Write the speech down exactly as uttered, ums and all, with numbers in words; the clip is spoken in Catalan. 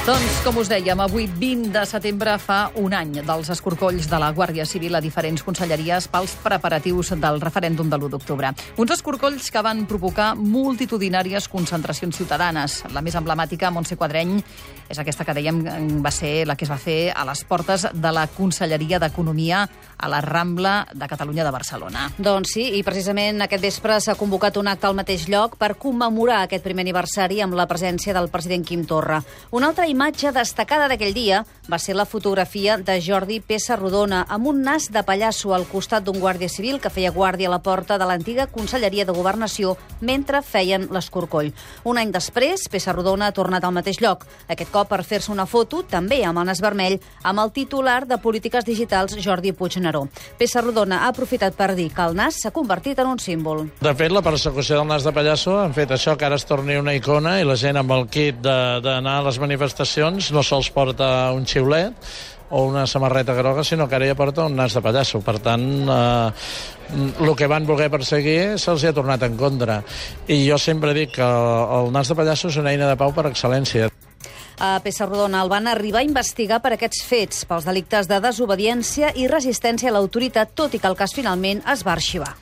Doncs, com us dèiem, avui vint de setembre fa un any dels escorcolls de la Guàrdia Civil a diferents conselleries pels preparatius del referèndum de l'u d'octubre. Uns escorcolls que van provocar multitudinàries concentracions ciutadanes. La més emblemàtica, Montse Quadreny, és aquesta que dèiem va ser la que es va fer a les portes de la Conselleria d'Economia a la Rambla de Catalunya de Barcelona. Doncs sí, i precisament aquest vespre s'ha convocat un acte al mateix lloc per commemorar aquest primer aniversari amb la presència del president Quim Torra. Una altra imatge destacada d'aquell dia va ser la fotografia de Jordi Pessarrodona amb un nas de pallasso al costat d'un guàrdia civil que feia guàrdia a la porta de l'antiga Conselleria de Governació mentre feien l'escorcoll. Un any després, Pessarrodona ha tornat al mateix lloc, aquest cop per fer-se una foto, també amb el nas vermell, amb el titular de Polítiques Digitals, Jordi Puigneró. Pessarrodona ha aprofitat per dir que el nas s'ha convertit en un símbol. De fet, la persecució del nas de pallasso han fet això, que ara es torni una icona i la gent amb el kit d'anar a les manifestacions no sols porta un xiulet o una samarreta groga, sinó que ara ja porta un nas de pallasso. Per tant, eh, el que van voler perseguir se'ls ha tornat en contra. I jo sempre dic que el nas de pallasso és una eina de pau per excel·lència. A Pessarrodona el van arribar a investigar per aquests fets, pels delictes de desobediència i resistència a l'autoritat, tot i que el cas finalment es va arxivar.